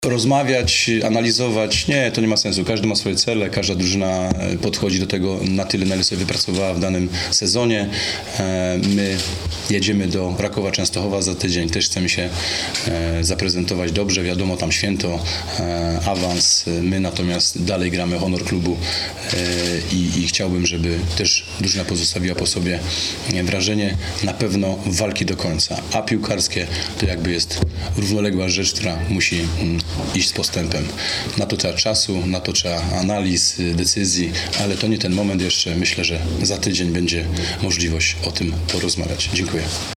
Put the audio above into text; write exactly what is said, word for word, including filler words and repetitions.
Rozmawiać, analizować, nie, to nie ma sensu. Każdy ma swoje cele, każda drużyna podchodzi do tego na tyle, na ile sobie wypracowała w danym sezonie. My jedziemy do Rakowa Częstochowa za tydzień, też chcemy się zaprezentować dobrze, wiadomo, tam święto, awans, my natomiast dalej gramy honor klubu i, i chciałbym, żeby też drużyna pozostawiła po sobie wrażenie na pewno walki do końca, a piłkarskie to jakby jest równoległa rzecz, która musi iść z postępem. Na to trzeba czasu, na to trzeba analiz, decyzji, ale to nie ten moment jeszcze. Myślę, że za tydzień będzie możliwość o tym porozmawiać. Dziękuję.